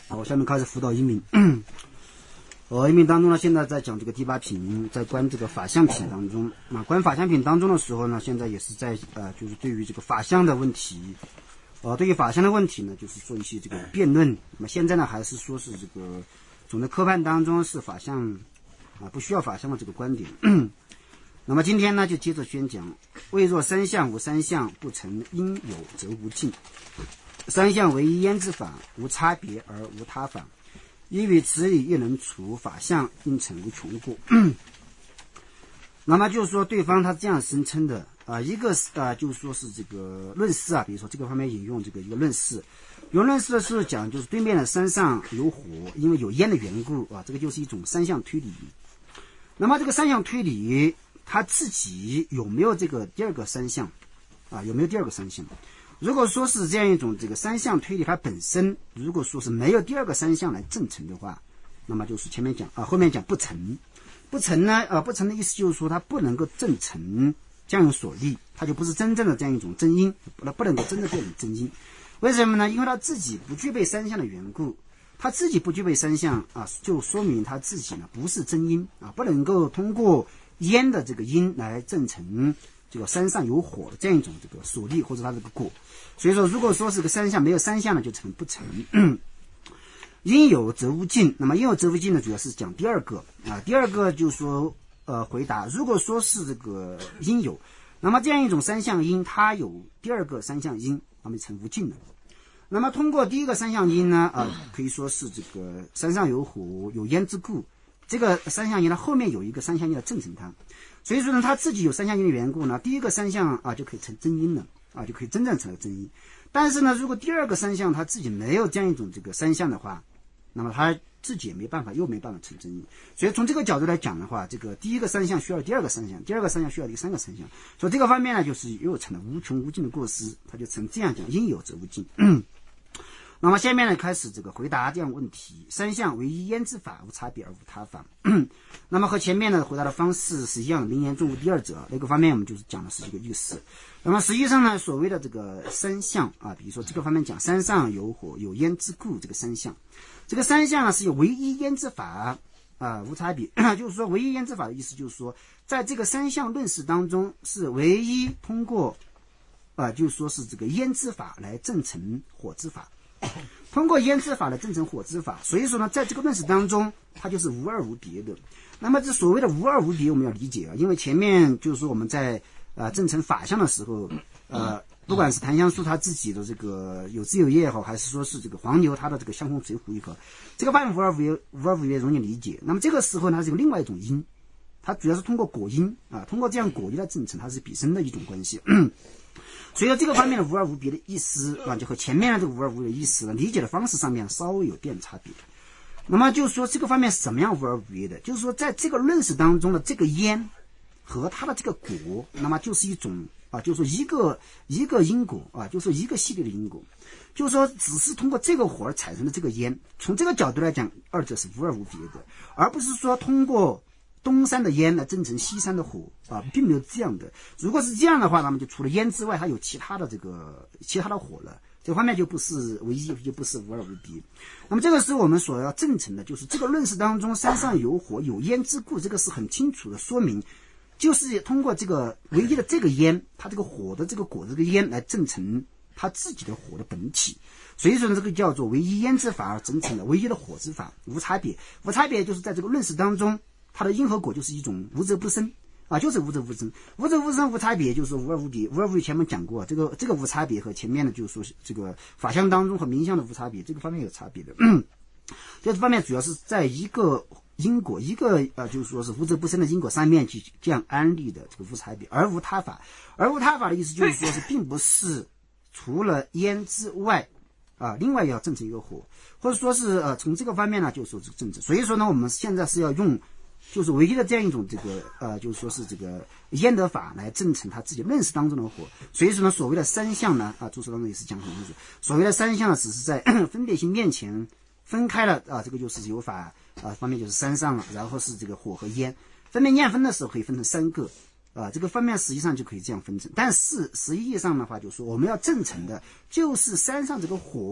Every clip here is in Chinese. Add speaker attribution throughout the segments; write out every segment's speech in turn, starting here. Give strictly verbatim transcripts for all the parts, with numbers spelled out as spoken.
Speaker 1: 好，我下面开始辅导一名。呃，一名当中呢，现在在讲这个第八品，在观这个法相品当中，啊，观法相品当中的时候呢，现在也是在呃，就是对于这个法相的问题，呃，对于法相的问题呢，就是做一些这个辩论。那么现在呢，还是说是这个总的科判当中是法相啊，不需要法相的这个观点。那么今天呢，就接着宣讲：未若三相无三相，不成因有则无尽。三相为一焉之法，无差别而无他法。因为此理亦能除法相，因成无穷过。那么就是说，对方他这样声称的啊、呃，一个啊、呃，就是说是这个论事啊，比如说这个方面引用这个一个论事，有论事的时候讲，就是对面的山上有火，因为有烟的缘故啊，这个就是一种三项推理。那么这个三项推理，他自己有没有这个第二个三项啊？有没有第二个三项？如果说是这样一种这个三项推理，它本身如果说是没有第二个三项来证成的话，那么就是前面讲啊，后面讲不成，不成呢，呃，不成的意思就是说它不能够证成这样所立，它就不是真正的这样一种真因，不不能够真的变成真因。为什么呢？因为它自己不具备三项的缘故，它自己不具备三项啊，就说明它自己呢不是真因啊，不能够通过烟的这个因来证成这个山上有火的这样一种这个所立或者它这个果。所以说如果说是个三项没有三项呢，就成不成。因有则无尽。那么因有则无尽呢，主要是讲第二个啊，第二个就是说呃回答，如果说是这个因有，那么这样一种三项因它有第二个三项因，那么成无尽了。那么通过第一个三项因呢啊、呃，可以说是这个山上有火有烟之故，这个三项因呢后面有一个三项因来证成它，所以说呢他自己有三项因的缘故呢，第一个三项啊就可以成真因了啊，就可以真正成了真因。但是呢，如果第二个三项他自己没有这样一种这个三项的话，那么他自己也没办法，又没办法成真因。所以从这个角度来讲的话，这个第一个三项需要第二个三项，第二个三项需要第三个三项。所以这个方面呢，就是又成了无穷无尽的过失，他就成这样讲：因有则无尽。那么下面呢，开始这个回答这样问题：三项为一焉之法，无差别而无他法。那么和前面的回答的方式是一样的，名言重无第二者。那个方面我们就是讲的是这个意思。那么实际上呢，所谓的这个三项啊，比如说这个方面讲山上有火有烟之故，这个三项，这个三项呢是有唯一焉之法啊，无差别。就是说唯一焉之法的意思就是说，在这个三项论事当中，是唯一通过啊，就是说是这个烟之法来证成火之法。通过烟之法来证成火之法，所以说呢，在这个论事当中，它就是无二无别的。那么这所谓的无二无别，我们要理解啊，因为前面就是说我们在呃证成法相的时候，呃，不管是檀香树它自己的这个有枝有叶也好，还是说是这个黄牛它的这个香风垂壶也好，这个万无二无别，无二无别容易理解。那么这个时候呢，它是有另外一种因，它主要是通过果因啊，通过这样果因来证成，它是彼身的一种关系。所以说这个方面的无二无别的意思啊，就和前面的这个无二无别的意思呢，理解的方式上面稍微有点差别。那么就是说这个方面是怎么样无二无别的？就是说在这个论事当中的这个烟和它的这个果，那么就是一种啊，就是说一个一个因果啊，就是说一个系列的因果，就是说只是通过这个火而产生的这个烟，从这个角度来讲，二者是无二无别的，而不是说通过东山的烟来证成西山的火啊，并没有这样的。如果是这样的话，那么就除了烟之外，还有其他的这个其他的火了。这方面就不是唯一，就不是无二无别。那么这个时候我们所要证成的就是这个论事当中，山上有火有烟之故，这个是很清楚的说明，就是通过这个唯一的这个烟，它这个火的这个果这个烟来证成它自己的火的本体。所以说这个叫做唯一烟之法而证成的唯一的火之法，无差别。无差别就是在这个论事当中，它的因和果就是一种无则不生啊，就是无则不生，无则不生无差别，就是无二无别。无二无别前面讲过，这个这个无差别和前面的就是说这个法相当中和名相的无差别，这个方面有差别的。这方面主要是在一个因果，一个呃就是说是无则不生的因果上面去这样安立的这个无差别，而无他法。而无他法的意思就是说是并不是除了烟之外啊，另外要证成一个火，或者说是呃从这个方面呢，就是说是证成。所以说呢，我们现在是要用。就是唯一的这样一种这个呃，就是说是这个焉得法来证成他自己论事当中的火。所以说呢，所谓的三项呢，啊，注释当中也是讲很清楚。所谓的三项呢，只是在分别性面前分开了啊，这个就是有法啊方面就是山上了，然后是这个火和烟，分别念分的时候可以分成三个啊，这个方面实际上就可以这样分成。但是实际上的话，就是说我们要证成的就是山上这个火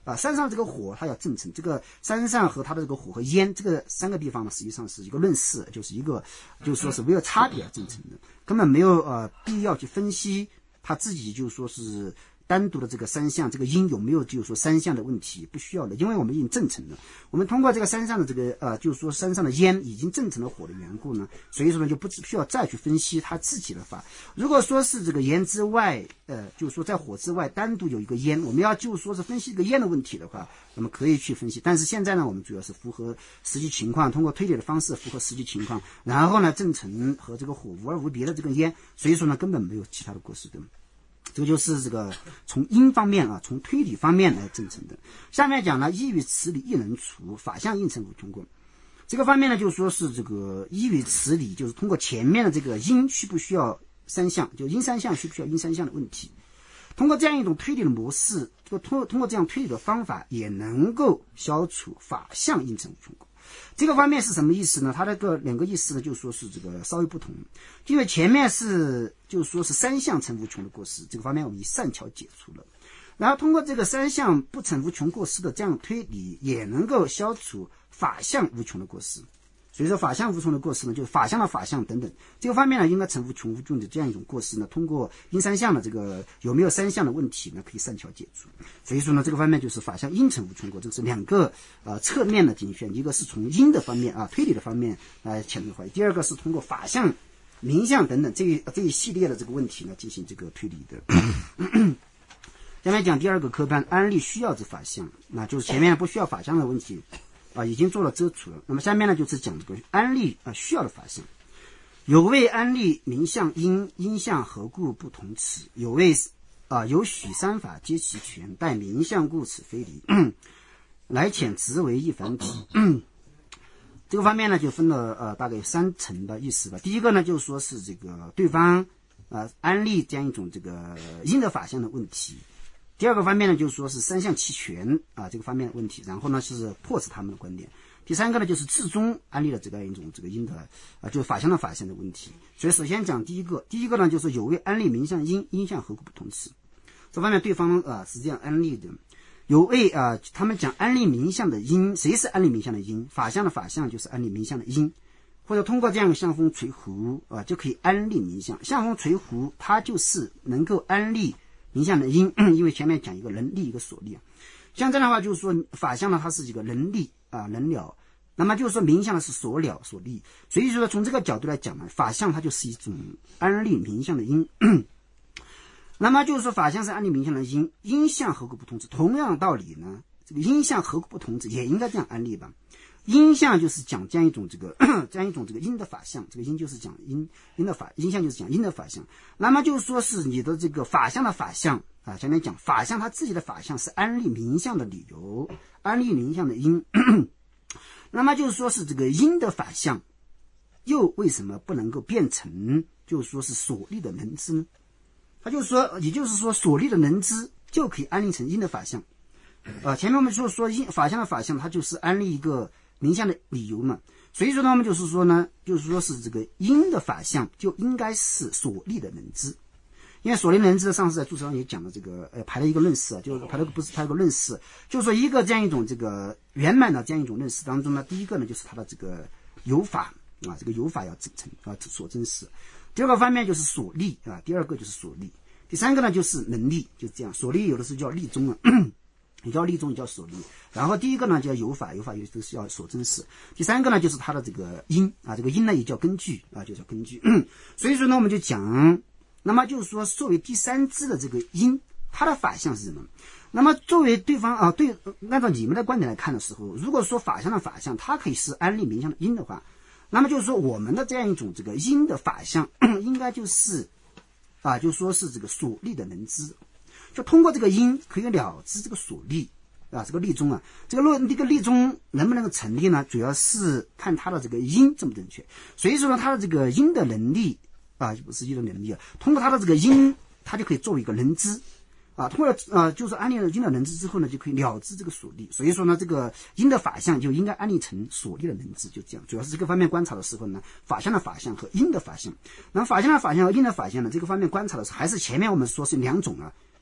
Speaker 1: 啊，山上这个火它要正成，这个山上和它的这个火和烟这个三个地方呢，实际上是一个论事，就是一个就是说是没有差别而正成的，根本没有呃必要去分析它自己就是说是单独的这个三项这个因有没有就是说三项的问题，不需要的，因为我们已经正成了，我们通过这个山上的这个呃就是说山上的烟已经正成了火的缘故呢，所以说呢就不需要再去分析它自己的法。如果说是这个烟之外呃就是说在火之外单独有一个烟，我们要就是说是分析这个烟的问题的话，那么可以去分析，但是现在呢我们主要是符合实际情况，通过推理的方式符合实际情况，然后呢正成和这个火无二无别的这个烟，所以说呢根本没有其他的过失的。这个就是这个从因方面啊，从推理方面来证成的。下面讲了依于此理亦能除，法相应成无穷过。这个方面呢，就是说是这个依于此理，就是通过前面的这个因需不需要三项，就因三项需不需要因三项的问题，通过这样一种推理的模式，这个通过通过这样推理的方法，也能够消除法相应成无穷过。这个方面是什么意思呢？它这个两个意思呢，就是说是这个稍微不同，因为前面是就是说是三项成无穷的过失，这个方面我们以善巧解除了，然后通过这个三项不成无穷过失的这样推理，也能够消除法相无穷的过失。所以说法相无穷的过失呢，就是法相的法相等等，这个方面呢应该成无穷无穷的这样一种过失呢，通过因三项的这个有没有三项的问题呢，可以善巧解除。所以说呢这个方面就是法相因成无穷过，这是两个呃侧面的精选，一个是从因的方面啊推理的方面来前面怀疑，第二个是通过法相名相等等这一这一系列的这个问题呢进行这个推理的。下面讲第二个科判安立需要之法相，那就是前面不需要法相的问题啊，已经做了遮除了。那么下面呢，就是讲这个安立啊需要的法相。有谓安立名相因，因相何故不同此？有谓啊有许三法皆齐全，但名相故此非离。来遣直为一凡体。这个方面呢，就分了呃大概三层的意思吧。第一个呢，就是说是这个对方呃安立这样一种这个因的法相的问题。第二个方面呢，就是说是三项齐全啊这个方面的问题，然后呢是破斥他们的观点。第三个呢，就是至终安立了这个一种这个因的啊，就是法相的法相的问题。所以首先讲第一个，第一个呢就是有谓安立名相因，因相何故不同此？这方面对方啊是这样安立的。有谓啊，他们讲安立名相的因，谁是安立名相的因？法相的法相就是安立名相的因，或者通过这样的相风垂壶啊就可以安立名相。相风垂壶它就是能够安立名相的因，因为前面讲一个能力一个所力啊。像这样的话就是说法相呢它是一个能力啊能了，那么就是说名相呢是所了所立，所以说从这个角度来讲呢，法相它就是一种安立名相的因。那么就是说法相是安立名相的因，因相何故不同之？同样道理呢，这个因相何故不同之也应该这样安立吧。因相就是讲这样一种这个这样一种这个因的法相，这个因就是讲因因的法，因相就是讲因的法相。那么就是说是你的这个法相的法相啊，前面讲法相它自己的法相是安立名相的理由，安立名相的因。那么就是说是这个因的法相，又为什么不能够变成就是说是所立的能知呢？他就说，也就是说所立的能知就可以安立成因的法相。呃，前面我们说说因法相的法相，它就是安立一个名相的理由嘛。所以说呢，我们就是说呢，就是说是这个因的法相就应该是所立的能知。因为所立能知上次在注释上也讲了这个呃排了一个论事啊，就是排了不是排了个论事，就是说一个这样一种这个圆满的这样一种论事当中呢，第一个呢就是它的这个有法啊，这个有法要真诚啊所真实。第二个方面就是所立啊，第二个就是所立。第三个呢就是能力，就是这样。所立有的是叫立宗啊，也叫立宗，也叫所立。然后第一个呢叫有法，有法有的是叫所真实。第三个呢就是它的这个因啊，这个因呢也叫根据啊，就叫根据。所以说呢我们就讲，那么就是说作为第三支的这个因，它的法相是什么？那么作为对方啊，对，按照你们的观点来看的时候，如果说法相的法相它可以是安立名相的因的话，那么就是说我们的这样一种这个因的法相应该就是啊，就说是这个所立的能知，就通过这个因可以了知这个所立啊，这个立宗啊，这个论这个立宗能不能够成立呢？主要是看它的这个因正不正确。所以说呢，它的这个因的能力啊，不是因的能力啊，通过它的这个因，它就可以作为一个能知啊，通过呃就是安立了因的能知之后呢，就可以了知这个所立。所以说呢，这个因的法相就应该安立成所立的能知，就这样。主要是这个方面观察的时候呢，法相的法相和因的法相。那么法相的法相和因的法相呢，这个方面观察的时候，还是前面我们说是两种啊，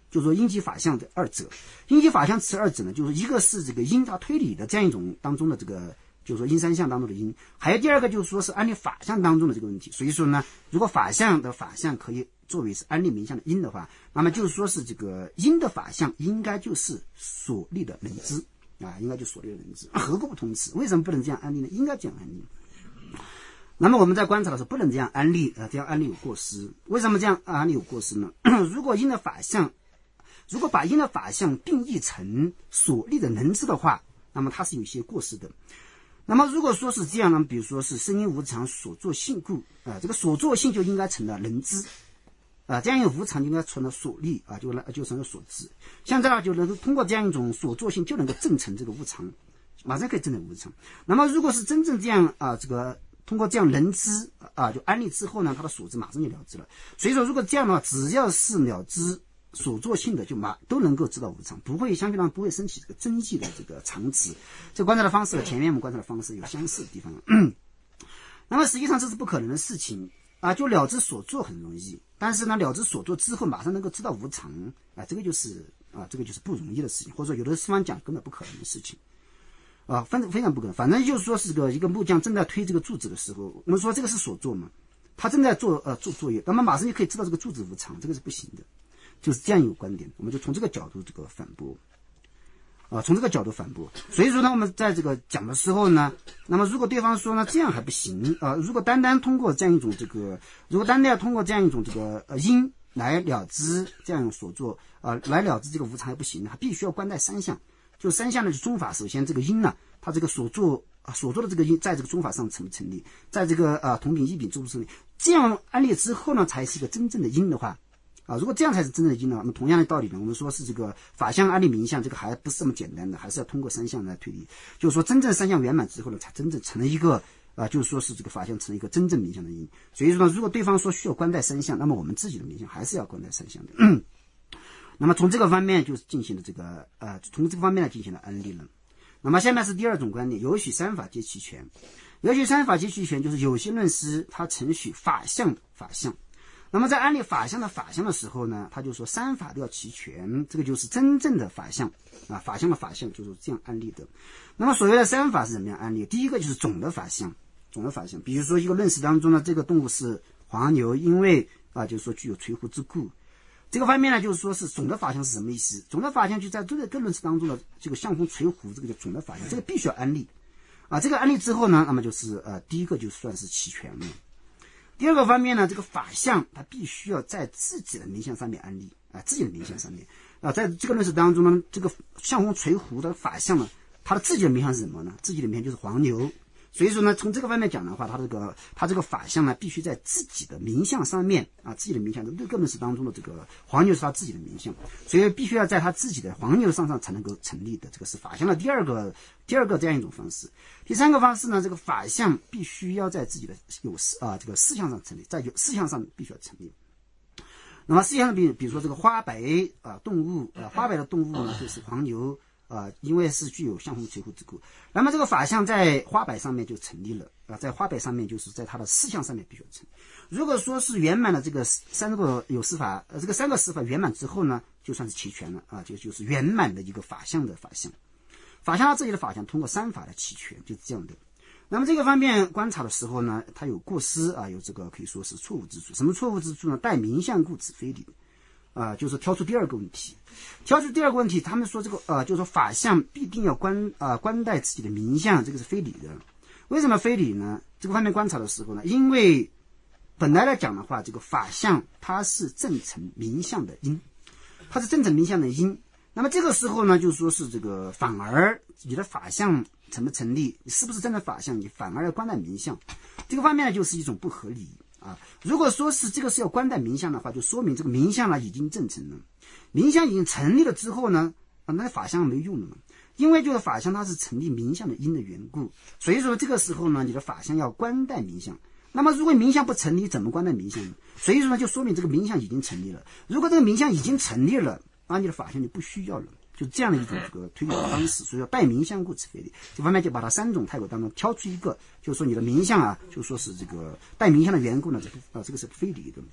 Speaker 1: 就是说因及法相的二者。因及法相此二者呢，就是一个是这个因它推理的这样一种当中的这个，就是说因三项当中的因，还有第二个就是说是安立法相当中的这个问题。所以说呢，如果法相的法相可以作为是安立名相的因的话，那么就是说是这个因的法相应该就是所立的能知啊，应该就所立的能知。何故不同此？为什么不能这样安立呢？应该这样安立。那么我们在观察的时候不能这样安立啊，这样安立有过失。为什么这样安立有过失呢？如果因的法相，如果把因的法相定义成所立的能知的话，那么它是有一些过失的。那么如果说是这样呢，比如说是生因无常所作性故啊，这个所作性就应该成了能知啊，这样一个无常就应该成了所立啊，就就成了所知。像这样就能够通过这样一种所作性就能够证成这个无常，马上可以证成无常。那么如果是真正这样啊，这个通过这样能知啊，就安立之后呢，它的所知马上就了知了。所以说，如果这样的话，只要是了知所作性的，就马都能够知道无常，不会相对上不会升起这个真迹的这个常识。这观察的方式和前面我们观察的方式有相似的地方。那么实际上这是不可能的事情啊，就了知所作很容易，但是呢，了知所作之后马上能够知道无常啊，这个就是啊，这个就是不容易的事情，或者说有的地方讲根本不可能的事情。啊，反正非常不可能。反正就是说是个一个木匠正在推这个柱子的时候，我们说这个是所作嘛，他正在做呃做作业，那么马上就可以知道这个柱子无常，这个是不行的。就是这样一个观点，我们就从这个角度这个反驳，啊，从这个角度反驳。所以说呢，我们在这个讲的时候呢，那么如果对方说呢这样还不行啊，如果单单通过这样一种这个，如果单单要通过这样一种这个呃因来了知这样所作啊，来了知这个无常还不行，他必须要观待三项。就三项的宗法，首先这个因呢，它这个所作啊所作的这个因，在这个宗法上成不成立，在这个呃同品异品成不成立，这样安立之后呢，才是一个真正的因的话啊，如果这样才是真正的因的话，那么同样的道理呢，我们说是这个法相安立名相，这个还不是这么简单的，还是要通过三项来推理。就是说，真正三项圆满之后呢，才真正成了一个啊，就是说是这个法相成了一个真正名相的因。所以说呢，如果对方说需要观待三项，那么我们自己的名相还是要观待三项的。嗯那么从这个方面就是进行了这个呃，从这个方面来进行了安立了。那么下面是第二种观点，有许三法皆齐全。有许三法皆齐全，就是有些论师他承许法相法相。那么在安立法相的法相的时候呢，他就说三法都要齐全，这个就是真正的法相啊，法相的法相就是这样安立的。那么所谓的三法是怎么样安立？第一个就是总的法相，总的法相，比如说一个论师当中呢，这个动物是黄牛，因为啊，就是说具有垂胡之故。这个方面呢，就是说是总的法相是什么意思？总的法相就在这个各论词当中的这个相逢垂胡，这个叫总的法相，这个必须要安立啊。这个安立之后呢，那么就是呃，第一个就算是齐全了。第二个方面呢，这个法相它必须要在自己的名相上面安立啊，自己的名相上面啊，在这个论词当中呢，这个相逢垂胡的法相呢，它的自己的名相是什么呢？自己的名相就是黄牛。所以说呢，从这个方面讲的话，它这个它这个法相呢，必须在自己的名相上面啊，自己的名相的各论词当中的这个黄牛是他自己的名相，所以必须要在他自己的黄牛上上才能够成立的，这个是法相的第二个第二个这样一种方式。第三个方式呢，这个法相必须要在自己的有事啊这个事项上成立，在有事项上必须要成立。那么事项比比如说这个花白啊动物啊花白的动物呢，就是黄牛。啊、呃，因为是具有相逢垂胡之故，那么这个法相在花白上面就成立了啊、呃，在花白上面就是在它的事项上面必须要成立。如果说是圆满的这个三个有司法，呃，这个三个司法圆满之后呢，就算是齐全了啊、呃，就就是圆满的一个法相的法相。法相它自己的法相通过三法来齐全，就是这样的。那么这个方面观察的时候呢，它有过失啊，有这个可以说是错误之处。什么错误之处呢？待名相故此非理。啊、呃，就是挑出第二个问题，挑出第二个问题，他们说这个呃，就是说法相必定要观啊、呃、观待自己的名相，这个是非理的。为什么非理呢？这个方面观察的时候呢，因为本来来讲的话，这个法相它是正成名相的因，它是正成名相的因。那么这个时候呢，就是说是这个反而你的法相成不成立，你是不是真的法相，你反而要观待名相，这个方面呢就是一种不合理。啊，如果说是这个是要观待名相的话，就说明这个名相呢已经正成了，名相已经成立了之后呢，啊，那法相没用了嘛，因为这个法相它是成立名相的因的缘故，所以说这个时候呢，你的法相要观待名相。那么如果名相不成立，怎么观待名相呢？所以说呢，就说明这个名相已经成立了。如果这个名相已经成立了，啊，你的法相就不需要了。就这样的一种这个推理的方式，所以说待名相故此非理。这方面就把它三种态度当中挑出一个，就是说你的名相啊，就说是这个待名相的缘故呢，这啊这个是非理的。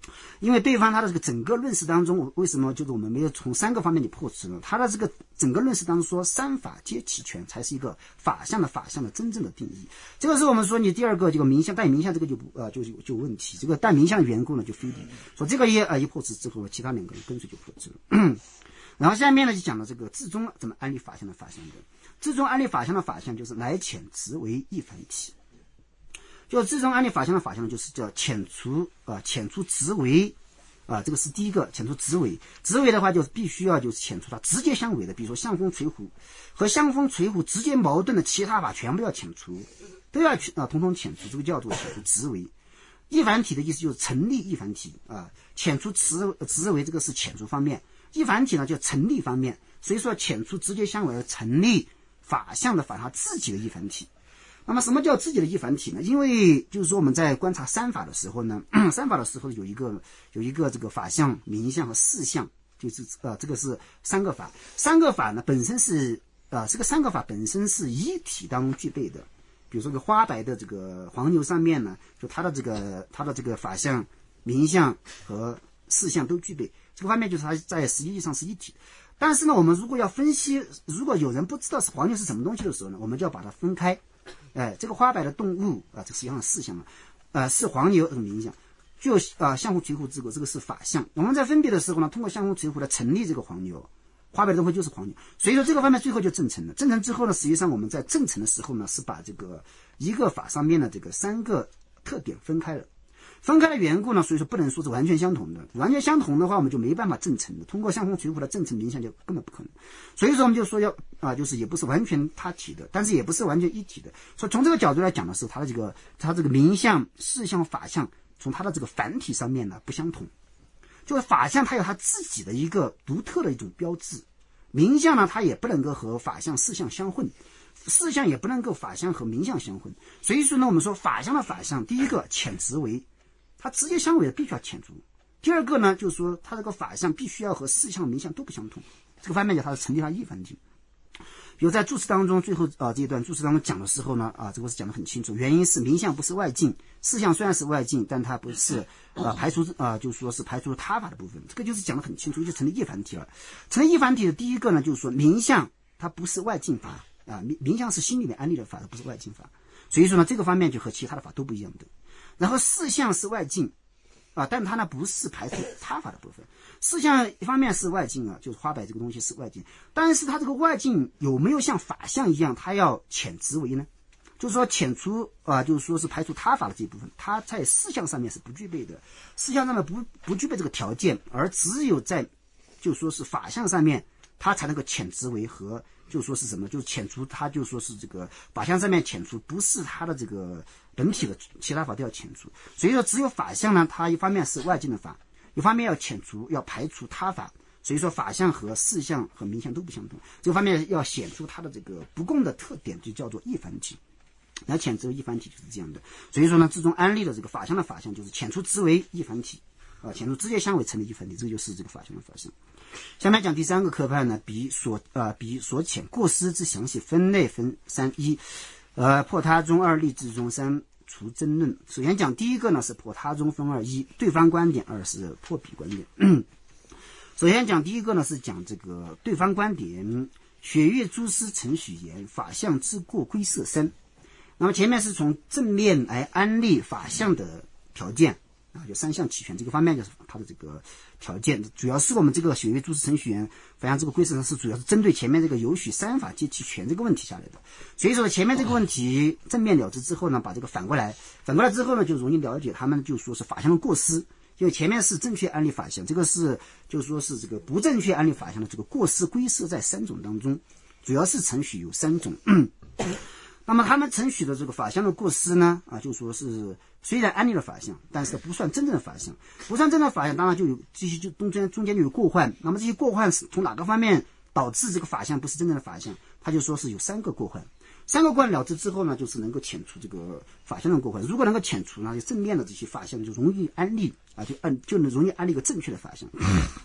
Speaker 1: 因为对方他的这个整个论述当中，为什么就是我们没有从三个方面去破斥呢？他的这个整个论述当中说，三法皆齐全才是一个法相的法相的真正的定义。这个是我们说你第二个这个名相带名相这个就不呃就就就有问题，这个带名相的缘故呢就非礼。说这个一呃一破斥之后，其他两个人跟随就破斥了。然后下面呢就讲了这个至中怎么安立法相的法相的。至中安立法相的法相就是来遣直为一凡体。就至中安立法相的法相就是叫遣除啊，遣除直为啊，这个是第一个遣除直为。直为的话就是必须要就是遣除它直接相违的，比如说相风垂虎和相风垂虎直接矛盾的其他法全部要遣除，都要去啊统统遣除，这个叫做遣除直为。一凡体的意思就是成立一凡体啊，遣除直直为这个是遣除方面，一凡体呢就成立方面，所以说遣除直接相违而成立法相的法它自己的一凡体。那么什么叫自己的一凡体呢？因为就是说我们在观察三法的时候呢，三法的时候有一个有一个这个法相、名相和事相，就是呃这个是三个法，三个法呢本身是呃这个三个法本身是一体当中具备的。比如说这个花白的这个黄牛上面呢，就它的这个它的这个法相、名相和事相都具备，这个方面就是它在实际意义上是一体。但是呢，我们如果要分析，如果有人不知道是黄牛是什么东西的时候呢，我们就要把它分开。哎，这个花白的动物啊，这实际上是事相嘛，呃，是黄牛这个名相，就啊相互垂虎之果，这个是法相。我们在分别的时候呢，通过相互垂虎来成立这个黄牛，花白的动物就是黄牛。所以说这个方面最后就证成了。证成之后呢，实际上我们在证成的时候呢，是把这个一个法上面的这个三个特点分开了。分开的缘故呢，所以说不能说是完全相同的。完全相同的话，我们就没办法证成的。通过相风垂虎来证成名相就根本不可能。所以说我们就说要啊，就是也不是完全他体的，但是也不是完全一体的。所以从这个角度来讲的是，它的这个它这个名相、事相、法相，从它的这个繁体上面呢不相同。就是法相它有它自己的一个独特的一种标志，名相呢它也不能够和法相、事相相混。事相也不能够法相和名相相混。所以说呢，我们说法相的法相，第一个遣直为。它直接相违的必须要遣除。第二个呢，就是说它这个法相必须要和事相、名相都不相同。这个方面讲，它是成立它一凡体。比如在注释当中，最后啊这一段注释当中讲的时候呢，啊这个是讲得很清楚。原因是名相不是外境，事相虽然是外境，但它不是啊排除啊就是说是排除他法的部分。这个就是讲得很清楚，就成立一凡体了。成立一凡体的第一个呢，就是说名相它不是外境法啊，名名相是心里面安立的法，它不是外境法。所以说呢，这个方面就和其他的法都不一样的。然后事相是外境啊，但它呢不是排除他法的部分。事相一方面是外境啊，就是花白这个东西是外境，但是它这个外境有没有像法相一样，它要遣直为呢？就是说遣除啊，就是说是排除他法的这一部分，它在事相上面是不具备的，事相上面不不具备这个条件，而只有在就说是法相上面，它才能够遣直为和。就说是什么？就是遣除，它就说是这个法相上面遣除，不是它的这个本体的其他法都要遣除。所以说，只有法相呢，它一方面是外境的法，一方面要遣除，要排除他法。所以说，法相和事相和名相都不相同。这个方面要显出它的这个不共的特点，就叫做一凡体。来遣除一凡体就是这样的。所以说呢，自中安立的这个法相的法相就是遣除直为一凡体啊，遣除直接相为成立一凡体，这就是这个法相的法相。下面讲第三个科派呢，比所呃比所遣过失之详细分类分三一，呃破他中二立志中三除争论。首先讲第一个呢是破他中分二，一对方观点，二是破彼观点。首先讲第一个呢是讲这个对方观点，血月诸师陈许言法相之过归色三。那么前面是从正面来安立法相的条件啊，就三项齐全，这个方面就是它的这个条件，主要是我们这个血月诸师陈许言法相这个归色呢是主要是针对前面这个有许三法皆齐全这个问题下来的。所以说前面这个问题正面了之之后呢，把这个反过来，反过来之后呢，就容易了解他们就说是法相的过失。因为前面是正确安立法相，这个是就是说是这个不正确安立法相的这个过失归色在三种当中，主要是程序有三种。那么他们程序的这个法相的过失呢，啊，就说是虽然安立了法相，但是不算真正的法相，不算真正的法相，当然就有这些就中间中间就有过患。那么这些过患是从哪个方面导致这个法相不是真正的法相？他就说是有三个过患。三个过患了之之后呢，就是能够遣除这个法相的过患。如果能够遣除呢，就正面的这些法相就容易安立啊，就按就能容易安立一个正确的法相。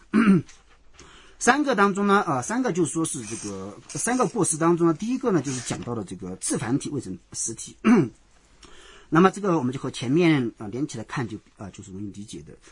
Speaker 1: 三个当中呢，啊，三个就说是这个三个过失当中呢，第一个呢就是讲到了这个自繁体未成实体。那么这个我们就和前面啊连起来看就啊就是容易理解的。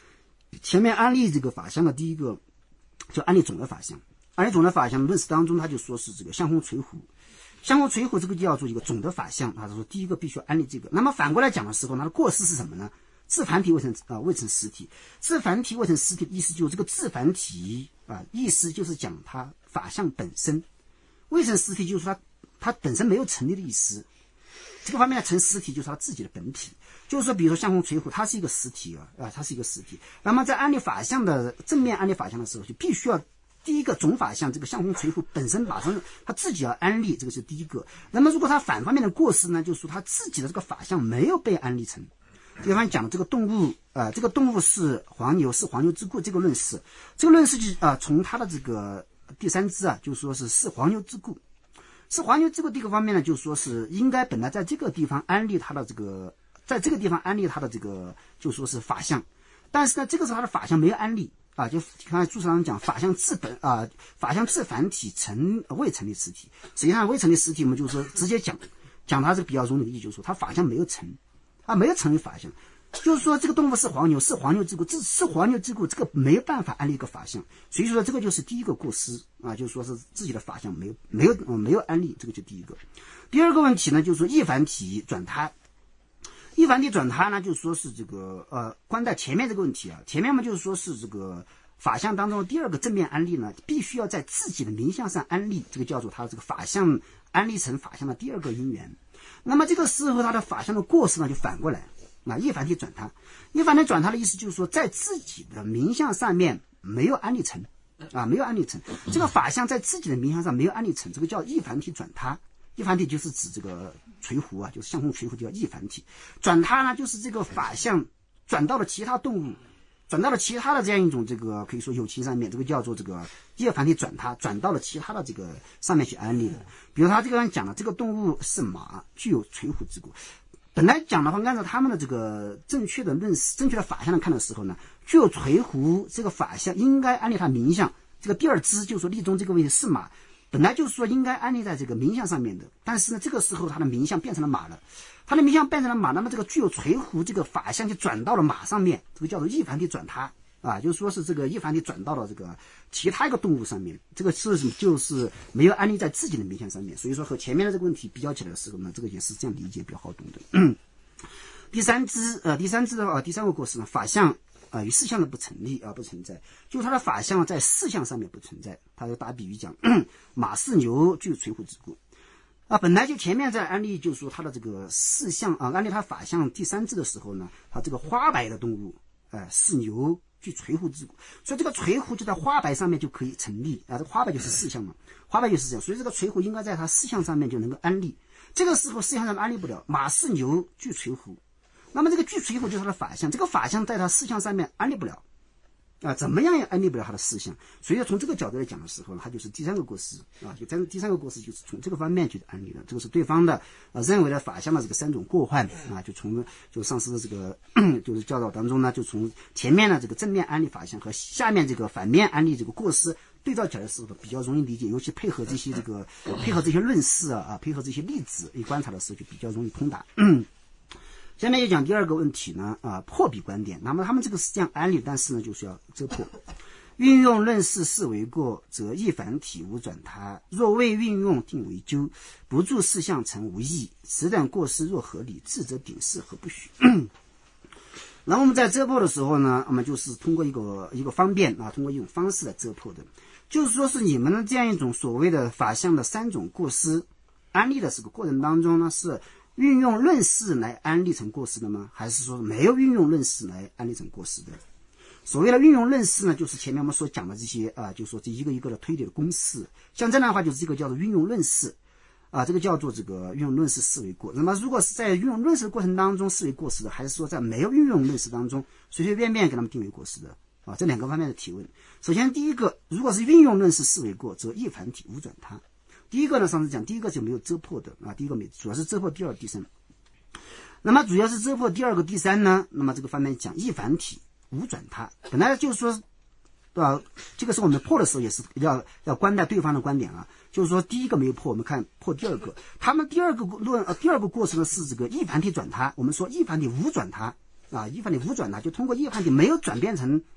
Speaker 1: 前面安利这个法相的第一个叫安利总的法相，安利总的法相论释当中，他就说是这个相互垂壶，相互垂壶这个叫做一个总的法相，他说第一个必须要安利这个。那么反过来讲的时候，它的过失是什么呢？自繁体未成啊、呃、未成实体，自繁体未成实体的意思就是这个自繁体啊、呃，意思就是讲它法相本身，未成实体就是说它它本身没有成立的意思。这个方面的成实体就是它自己的本体，就是说，比如说相互垂壶，它是一个实体啊，啊，它是一个实体。那么在安利法相的正面安利法相的时候，就必须要第一个总法相这个相互垂壶本身马上它自己要安利，这个是第一个。那么如果它反方面的过失呢，就是说它自己的这个法相没有被安利成。比方讲的这个动物啊、呃，这个动物是黄牛，是黄牛之故，这个论事，这个论事就啊、呃，从它的这个第三支啊，就说是是黄牛之故。是黄牛这个地方面呢，就说是应该本来在这个地方安利他的这个，在这个地方安利他的这个，就说是法相，但是呢，这个时候他的法相没有安利啊，就刚才注释上讲法相自本啊，法相自繁体成未成立实体，实际上未成立实体，我们就是说直接讲讲它这个比较容易的意义，就是说它法相没有成啊，没有成为法相。就是说，这个动物是黄牛，是黄牛之故，这是黄牛之故，这个没有办法安利一个法相，所以说这个就是第一个过失啊，就是说是自己的法相没有没有、嗯、没有安利，这个就第一个。第二个问题呢，就是说一繁体转他，一繁体转他呢，就是说是这个呃，关在前面这个问题啊，前面嘛就是说是这个法相当中的第二个正面安利呢，必须要在自己的名相上安利，这个叫做他这个法相安利成法相的第二个因缘。那么这个时候他的法相的过失呢，就反过来。啊，一繁体转他，一繁体转他的意思就是说，在自己的名相上面没有安利成，啊，没有安利成，这个法相在自己的名相上没有安利成，这个叫一繁体转他。一繁体就是指这个垂壶啊，就是相互垂壶，就叫一繁体。转他呢，就是这个法相转到了其他动物，转到了其他的这样一种这个可以说有情上面，这个叫做这个一繁体转他，转到了其他的这个上面去安利的。比如他这个人讲了，这个动物是马，具有垂壶之故。本来讲的话，按照他们的这个正确的论事、正确的法相来看的时候呢，具有垂壶这个法相应该安利它名相。这个第二支就是说立中这个位置是马，本来就是说应该安利在这个名相上面的，但是呢，这个时候它的名相变成了马了，它的名相变成了马，那么这个具有垂壶这个法相就转到了马上面，这个叫做一繁体转他啊，就是说是这个一繁体转到了这个其他一个动物上面，这个是就是没有安利在自己的名相上面，所以说和前面的这个问题比较起来的时候呢，这个也是这样理解比较好懂的。嗯、第三支呃，第三支的话，第三个过失呢，法相啊与事相的不成立啊不存在，就是它的法相在事相上面不存在。他就打比喻讲，马是牛具有垂壶之故啊，本来就前面在安利就是说它的这个事相啊，安利它法相第三支的时候呢，它这个花白的动物哎、呃、是牛。具垂壶之故，所以这个垂壶就在花白上面就可以成立啊，这个花白就是事相嘛，花白就是这样，所以这个垂壶应该在它事相上面就能够安利。这个时候事相上面安利不了，马是牛具垂壶，那么这个具垂壶就是它的法相，这个法相在它事相上面安利不了啊，怎么样也安利不了它的事相，所以说从这个角度来讲的时候呢，它就是第三个过失啊，就第三个过失就是从这个方面去安利的，这个是对方的呃、啊、认为的法相的这个三种过患啊，就从就上师的这个就是教导当中呢，就从前面的这个正面安利法相和下面这个反面安利这个过失对照起来的时候比较容易理解，尤其配合这些这个配合这些论事啊啊，配合这些例子一观察的时候就比较容易通达。嗯下面就讲第二个问题呢，啊，破笔观点。那么他们这个是这样安利，但是呢，就是要遮破。运用论事事为过，则一繁体无转他；若未运用，定为咎。不助事相成无益。此等过失若合理，智者秉事何不许？然后我们在遮破的时候呢，我们就是通过一个一个方便啊，通过一种方式来遮破的，就是说是你们的这样一种所谓的法相的三种过失，安利的这个过程当中呢是。运用论事来安利成过失的吗？还是说没有运用论事来安利成过失的？所谓的运用论事呢，就是前面我们所讲的这些啊，就是说这一个一个的推理的公式。像这样的话，就是这个叫做运用论事啊，这个叫做这个运用论事视为过。那么如果是在运用论事的过程当中视为过失的，还是说在没有运用论事当中随随便便给他们定为过失的啊？这两个方面的提问。首先第一个，如果是运用论事视为过，则一繁体无转他。第一个呢，上次讲，第一个就没有遮破的啊，第一个没，主要是遮破第二、第三。那么主要是遮破第二个、第三呢，那么这个方面讲一繁体无转他，本来就是说，对吧？这个是我们破的时候也是要要观待对方的观点啊，就是说第一个没有破，我们看破第二个，他们第二个论呃第二个过程呢是这个一繁体转他，我们说一繁体无转他啊，一繁体无转他，就通过一繁体没有转变成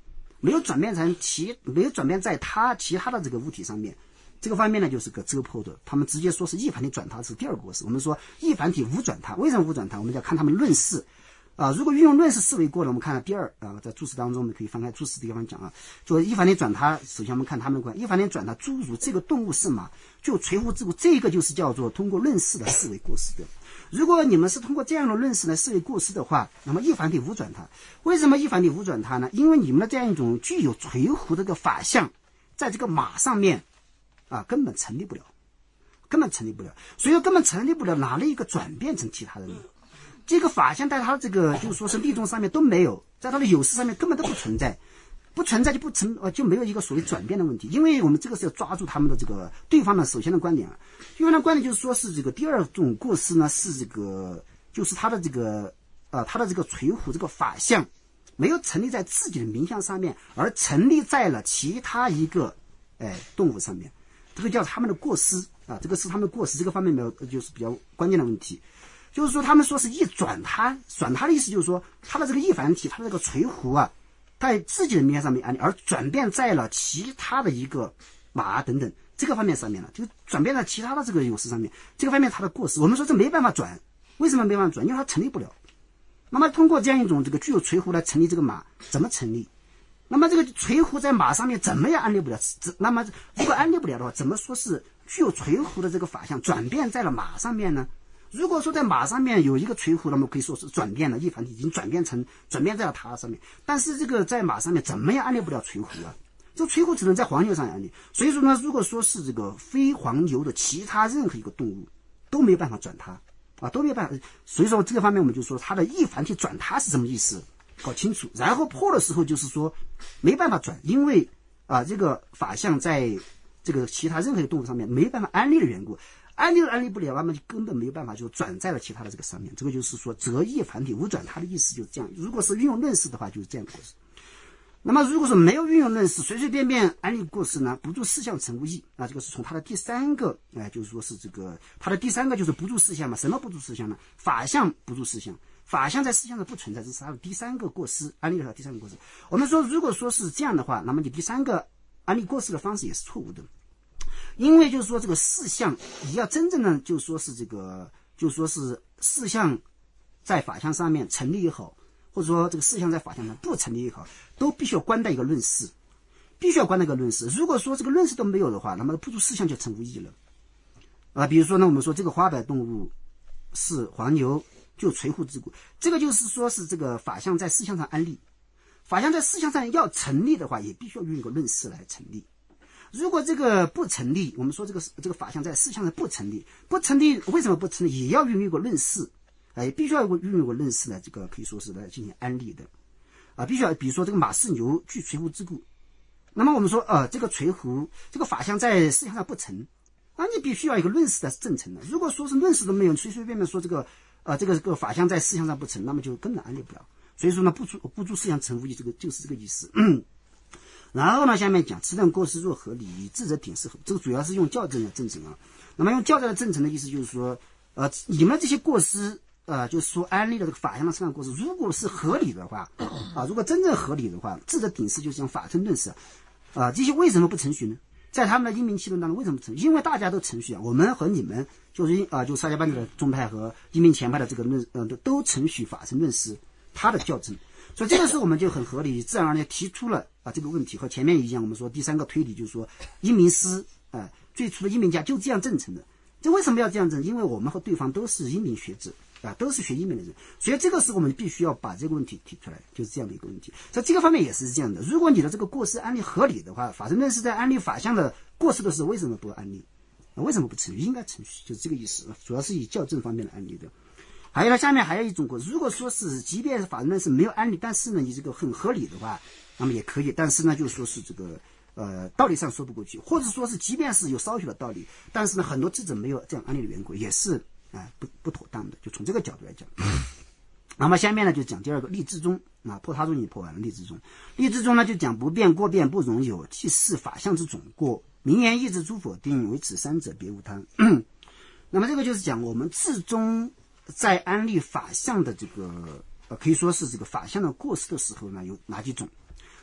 Speaker 1: 没有转变成其没有转变在它其他的这个物体上面，这个方面呢就是个遮破的。他们直接说是一反体转他是第二个过失。我们说一反体无转他，为什么无转他？我们要看他们论事啊。如果运用论事思维过了，我们看第二啊，在注释当中我们可以翻开注释的地方讲啊，就一反体转他，首先我们看他们的观，一反体转他诸如这个动物是马，就垂乎之故，这个就是叫做通过论事的思维过失的。如果你们是通过这样的论事来思维过失的话，那么一反体无转他。为什么一反体无转他呢？因为你们的这样一种具有垂乎的这个法相，在这个马上面啊根本成立不了，根本成立不了。所以说根本成立不了，哪来一个转变成其他的呢？这个法相在他这个就是说是立中上面都没有，在他的有事上面根本都不存在。不存在就不成呃就没有一个所谓转变的问题，因为我们这个是要抓住他们的这个对方的首先的观点啊，对方的观点就是说是这个第二种过失呢是这个就是他的这个呃他的这个垂乎这个法相没有成立在自己的名相上面，而成立在了其他一个哎动物上面，这个叫他们的过失啊，这个是他们的过失，这个方面没有就是比较关键的问题。就是说他们说是一转他转他的意思就是说他的这个一反体，他的这个垂乎啊在自己的名相上面安利，而转变在了其他的一个马等等这个方面上面了，就转变在其他的这个有事上面，这个方面它的过失，我们说这没办法转，为什么没办法转？因为它成立不了。那么通过这样一种这个具有垂乎来成立这个马，怎么成立？那么这个垂乎在马上面怎么也安立不了？那么如果安立不了的话，怎么说是具有垂乎的这个法相转变在了马上面呢？如果说在马上面有一个垂乎，那么可以说是转变了，一反体已经转变成转变在了它上面。但是这个在马上面怎么样安立不了垂乎啊？这个垂乎只能在黄牛上安立。所以说呢，如果说是这个非黄牛的其他任何一个动物都没有办法转它啊，都没有办法。所以说这个方面我们就说它的一反体转它是什么意思，搞清楚。然后破的时候就是说没办法转，因为啊这个法相在这个其他任何一个动物上面没办法安立的缘故。安立都安立不了，那么就根本没有办法就转在了其他的这个上面。这个就是说择一反体无转，它的意思就是这样。如果是运用论事的话，就是这样过失。那么如果说没有运用论事，随随便便安立过失呢，不住事项成无义啊，这个是从它的第三个，哎、呃，就是说是这个它的第三个就是不住事项嘛。什么不住事项呢？法相不住事项，法相在事项上不存在，这是它的第三个过失，安立的第三个过失。我们说如果说是这样的话，那么你第三个安立过失的方式也是错误的。因为就是说这个事项你要真正的就是说是这个就是说是事项在法相上面成立也好，或者说这个事项在法相上不成立也好，都必须要关在一个论事，必须要关在一个论事。如果说这个论事都没有的话，那么不住事项就成无义了啊。比如说呢，我们说这个花白动物是黄牛，就垂乎之故，这个就是说是这个法相在事项上安立，法相在事项上要成立的话，也必须要用一个论事来成立。如果这个不成立，我们说这个这个法相在事项上不成立，不成立为什么不成立？也要运用一个论事，哎，必须要运用一个论事来这个可以说是来进行安立的，啊，必须要比如说这个马是牛具垂乎之故，那么我们说呃这个垂乎这个法相在事项上不成，那你必须要一个论事来证成的。如果说是论事都没有，随随便便说这个呃这个这个法相在事项上不成，那么就根本安立不了。所以说呢，不住不住事项成无义，这个就是这个意思。嗯然后呢，下面讲此等过失若合理，智者顶是合，这个主要是用校正的证成啊。那么用校正的证成的意思就是说，呃，你们这些过失，呃，就是说安立的这个法相的身上过失，如果是合理的话，啊，如果真正合理的话，智者顶是就是讲法称论事啊，啊，这些为什么不承许呢？在他们的因明气论当中为什么不承许？因为大家都承许啊，我们和你们就是啊，就沙家班的宗派和因明前派的这个论，呃，都承许法称论事，他的校正。所以这个时候我们就很合理，自然而然提出了啊这个问题，和前面一样，我们说第三个推理就是说因明师啊、呃、最初的因明家就这样证成的。这为什么要这样证？因为我们和对方都是因明学者啊，都是学因明的人，所以这个时候我们必须要把这个问题提出来，就是这样的一个问题。在这个方面也是这样的，如果你的这个过失安立合理的话，法身论是在安立法相的过失的时候为什么不安立？啊，为什么不承许？应该承许，就是这个意思，主要是以校正方面的安立的。还有呢，下面还有一种过失，如果说是即便是法论是没有安立，但是呢你这个很合理的话，那么也可以，但是呢就说是这个呃道理上说不过去，或者说是即便是有少许的道理，但是呢很多智者没有这样安立的缘故，也是啊、呃、不不妥当的，就从这个角度来讲。那么下面呢就讲第二个立之中啊，破他中已经破完了。立之中立之中呢就讲不变过变不容有，即是法相之总过，名言义之诸否定，为此三者别无他。那么这个就是讲我们至终在安立法相的这个呃，可以说是这个法相的过失的时候呢，有哪几种？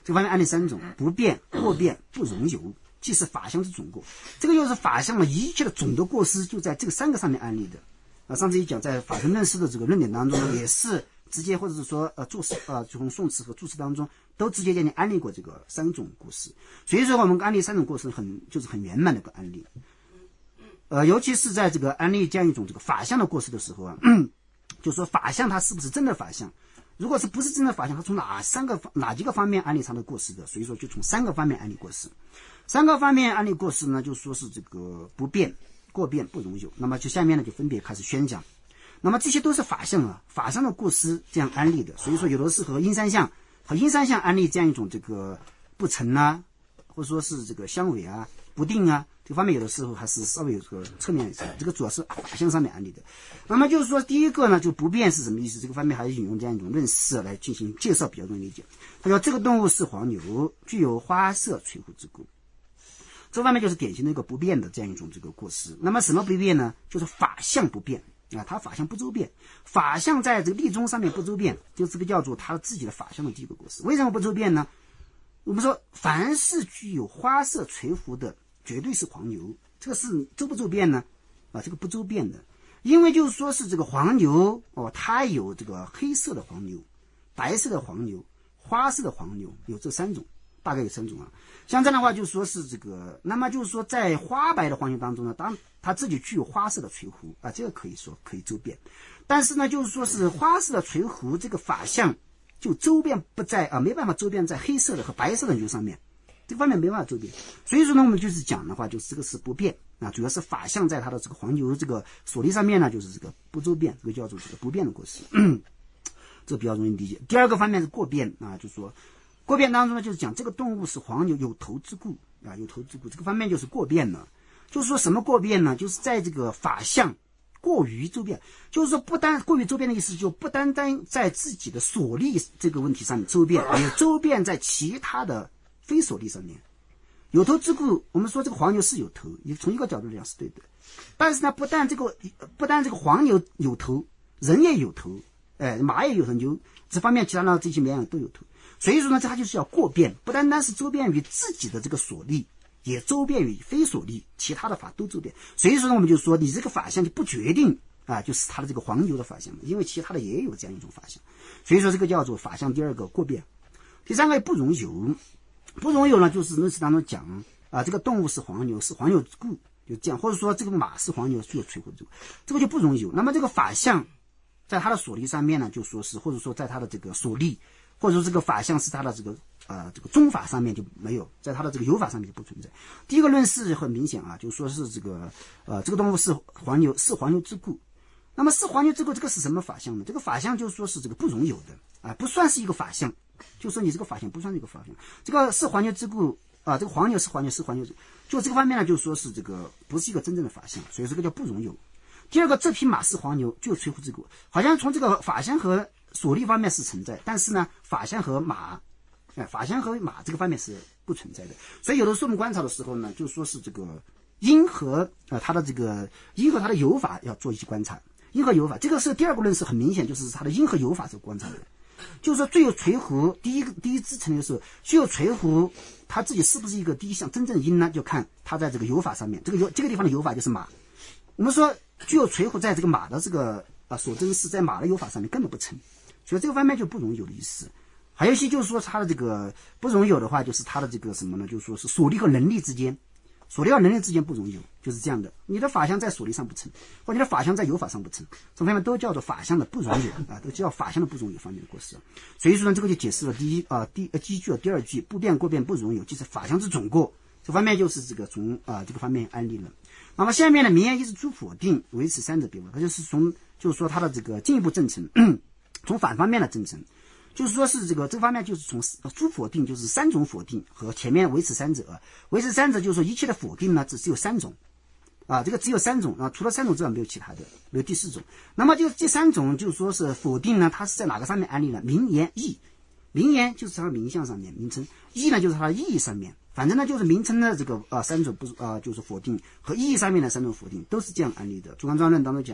Speaker 1: 这个方面案例三种：不变、过变、不容有，即是法相之总过。这个就是法相的一切的总的过失，就在这个三个上面案例的。啊，上次一讲，在法身论释的这个论点当中呢，也是直接或者是说呃注释呃从宋词和注释当中都直接给你案例过这个三种过失。所以说我们案例三种过失很就是很圆满的一个案例。呃，尤其是在这个案例这样一种这个法相的过失的时候啊，就说法相它是不是真的法相？如果是不是真的法相，它从哪三个哪几个方面案例上的过失的？所以说就从三个方面案例过失。三个方面案例过失呢，就说是这个不变、过变、不容有。那么就下面呢就分别开始宣讲。那么这些都是法相啊，法相的过失这样案例的。所以说有的是和阴三相和阴三相案例这样一种这个不成啊，或者说是这个相违啊、不定啊，这方面有的时候还是稍微有这个侧面一些，这个主要是法相上面案例的。那么就是说第一个呢，就不变是什么意思？这个方面还是引用这样一种论释来进行介绍，比较容易理解。他说这个动物是黄牛，具有花色垂乎之故。这方面就是典型的一个不变的这样一种这个过失。那么什么不变呢？就是法相不变啊，它法相不周遍，法相在这个立宗上面不周遍，就这个叫做他自己的法相的第一个过失。为什么不周遍呢？我们说凡是具有花色垂乎的，绝对是黄牛。这个是周不周遍呢？啊，这个不周遍的，因为就是说是这个黄牛哦，它有这个黑色的黄牛、白色的黄牛、花色的黄牛，有这三种。大概有三种啊，像这样的话就说是这个，那么就是说在花白的黄牛当中呢，当它自己具有花色的垂乎啊，这个可以说可以周遍，但是呢就是说是花色的垂乎这个法相就周遍不在啊，没办法周遍在黑色的和白色的牛上面，这个方面没办法周遍，所以说呢我们就是讲的话就是这个是不变啊，主要是法相在它的这个黄牛这个所立上面呢就是这个不周遍，这个叫做这个不变的过失，这比较容易理解。第二个方面是过变啊，就是说过变当中呢，就是讲这个动物是黄牛有头之故啊，有头之故，这个方面就是过变了。就是说什么过变呢？就是在这个法相过于周遍，就是说不单过于周遍的意思，就不单单在自己的所立这个问题上面周遍，也周遍在其他的非所立上面。有头之故，我们说这个黄牛是有头，也从一个角度来讲是对的。但是呢，不但这个不但这个黄牛有头，人也有头，哎，马也有头，牛这方面其他的这些绵羊都有头。所以说呢，这它就是要过变，不单单是周遍于自己的这个所立，也周遍于非所立，其他的法都周遍。所以说呢，我们就说你这个法相就不决定啊，就是它的这个黄牛的法相，因为其他的也有这样一种法相。所以说这个叫做法相第二个过变。第三个不容有，不容有呢，就是论释当中讲啊，这个动物是黄牛，是黄牛之故，就这样，或者说这个马是黄牛，具有垂乎之故，这个就不容有。那么这个法相在它的所立上面呢，就说是或者说在它的这个所立。或者说这个法相是它的这个呃这个宗法上面就没有，在它的这个有法上面就不存在。第一个论释很明显啊，就说是这个呃这个动物是黄牛，是黄牛之故。那么是黄牛之故，这个是什么法相呢？这个法相就是说是这个不容有的啊，不算是一个法相，就说你这个法相不算是一个法相。这个是黄牛之故啊，这个黄牛是黄牛是黄牛，就这个方面呢，就说是这个不是一个真正的法相，所以这个叫不容有。第二个，这匹马是黄牛，就垂乎之故，好像从这个法相和所立方面是存在，但是呢，法相和马，哎，法相和马这个方面是不存在的。所以有的时候我们观察的时候呢，就说是这个因和呃它的这个因和它的有法要做一些观察，因和有法，这个是第二个论是很明显，就是它的因和有法这个观察的。就是说最有垂乎，第一个第一支层的时候，具有垂乎，它自己是不是一个第一项真正因呢？就看它在这个有法上面，这个有这个地方的有法就是马。我们说具有垂乎在这个马的这个啊所真是在马的有法上面根本不成。所以这个方面就不容有的意思。还有一些就是说它的这个不容有的话，就是它的这个什么呢？就是说是所立和能力之间，所立和能力之间不容有，就是这样的。你的法相在所立上不成，或者你的法相在有法上不成，这方面都叫做法相的不容有啊，都叫法相的不容有方面的过失。所以说呢，这个就解释了第一啊第呃第一句和第二句不变过变不容有，即是法相之总过。这方面就是这个从啊这个方面案例了。那么下面呢，名言一是诸否定，维持三者别无，它就是从就是说它的这个进一步证成。从反方面的证成，就是说是这个这个方面就是从诸否定，就是三种否定和前面维持三者，维持三者就是说一切的否定呢只只有三种啊，这个只有三种啊，除了三种之外没有其他的，没有第四种。那么就这三种就是说是否定呢，它是在哪个上面案例呢？名言义，名言就是它的名相上面名称，义呢就是它的意义上面，反正呢就是名称的这个啊三种不啊就是否定和意义上面的三种否定都是这样案例的。主观专论当中讲，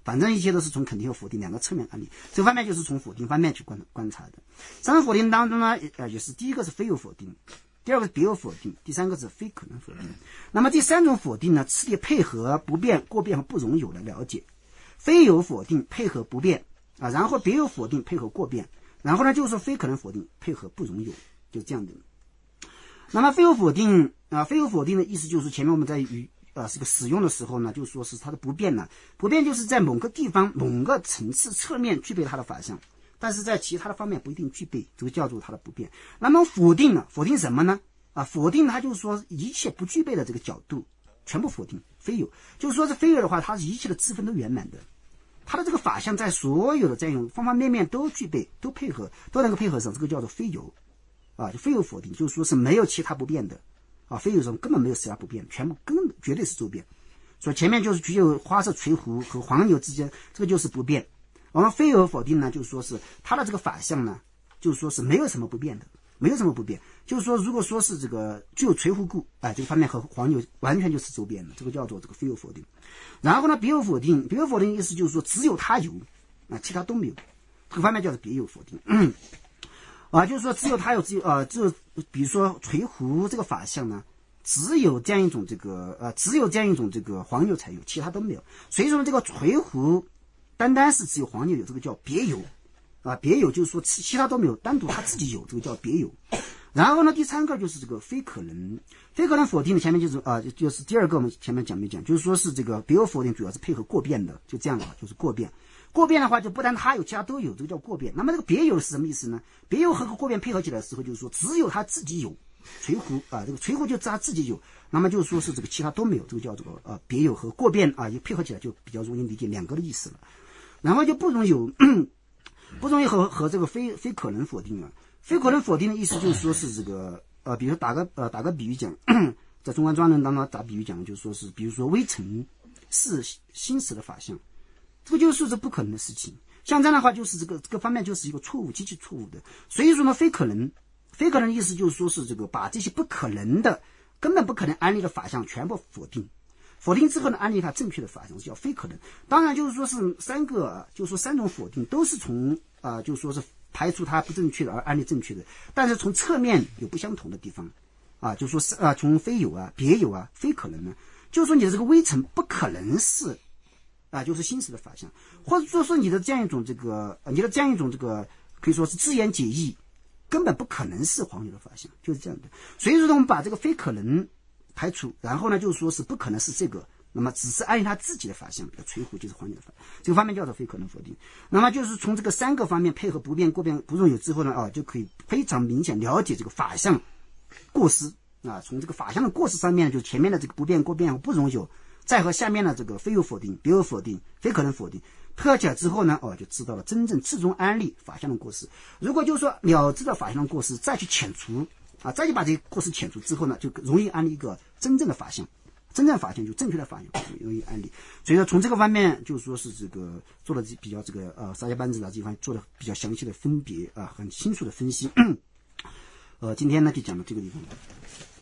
Speaker 1: 反正一切都是从肯定和否定两个侧面案例。这个方面就是从否定方面去观观察的。三种否定当中呢，呃，也是第一个是非有否定，第二个是别有否定，第三个是非可能否定。那么第三种否定呢，次第配合不变、过变和不容有的了解。非有否定配合不变啊，然后别有否定配合过变，然后呢就是非可能否定配合不容有，就是这样的。那么非有否定啊，非有否定的意思就是前面我们在语呃这个使用的时候呢，就说是它的不变呢，不变就是在某个地方、某个层次、侧面具备它的法相，但是在其他的方面不一定具备，这个叫做它的不变。那么否定呢？否定什么呢？啊，否定它就是说一切不具备的这个角度全部否定。非有就是说是非有的话，它是一切的自分都圆满的，它的这个法相在所有的这样方方面面都具备，都配合，都能够配合上，这个叫做非有啊，就非有否定，就是说是没有其他不变的啊，非有中根本没有其他不变，全部根本绝对是周边。所以前面就是具有花色垂壶和黄牛之间，这个就是不变。我们非有否定呢，就是说是它的这个法相呢，就是说是没有什么不变的，没有什么不变。就是说，如果说是这个具有垂壶故，哎，这个方面和黄牛完全就是周边的，这个叫做这个非有否定。然后呢，别有否定，别有否定的意思就是说只有它有啊，其他都没有，这个方面叫做别有否定。嗯啊，就是说只有它有，只有呃，只有比如说垂壶这个法相呢，只有这样一种这个呃，只有这样一种这个黄牛才有，其他都没有。所以说这个垂壶单单是只有黄牛有，这个叫别有啊，别有就是说其他都没有，单独他自己有，这个叫别有。然后呢，第三个就是这个非可能，非可能否定的前面就是啊、呃，就是第二个我们前面讲没讲，就是说是这个别有否定主要是配合过变的，就这样的，就是过变。过变的话，就不但他有，其他都有，这个叫过变。那么这个别有是什么意思呢？别有和过变配合起来的时候，就是说只有他自己有，垂壶啊，这个垂壶就他自己有，那么就是说是这个其他都没有，这个叫这个呃别有和过变啊，也配合起来就比较容易理解两个的意思了。然后就不容有，不容易和和这个非非可能否定了。非可能否定的意思就是说是这个呃，比如打个呃打个比喻讲，在中观专论当中打比喻讲，就是说是比如说微尘是心识的法相，这个就是说是不可能的事情。像这样的话，就是这个这个方面就是一个错误，极其错误的。所以说呢，非可能，非可能的意思就是说是这个把这些不可能的、根本不可能安立的法相全部否定。否定之后呢，安立它正确的法相叫非可能。当然就是说是三个，就是说三种否定都是从啊、呃，就是说是排除它不正确的而安立正确的，但是从侧面有不相同的地方啊，就是说是啊，从非有啊、别有啊、非可能呢，就是说你的这个微尘不可能是啊，就是心识的法相，或者说说你的这样一种这个，你的这样一种这个可以说是自言解义，根本不可能是黄牛的法相，就是这样的。所以说呢，我们把这个非可能排除，然后呢，就是说是不可能是这个，那么只是按他自己的法相，比如垂壶就是黄牛的法，这个方面叫做非可能否定。那么就是从这个三个方面配合不变、过变、不容有之后呢，啊，就可以非常明显了解这个法相过失啊。从这个法相的过失上面，就前面的这个不变、过变和不容有，再和下面的这个非有否定、别有否定、非可能否定配合起来之后呢，哦，就知道了真正至终安立法相的过失。如果就是说了知道法相的过失，再去遣除啊，再去把这个过失遣除之后呢，就容易安立一个真正的法相。真正法相就正确的法相容易安立。所以说从这个方面就是说是这个做了比较这个呃沙家班子的地方做了比较详细的分别啊、呃，很清楚的分析。呃，今天呢就讲到这个地方。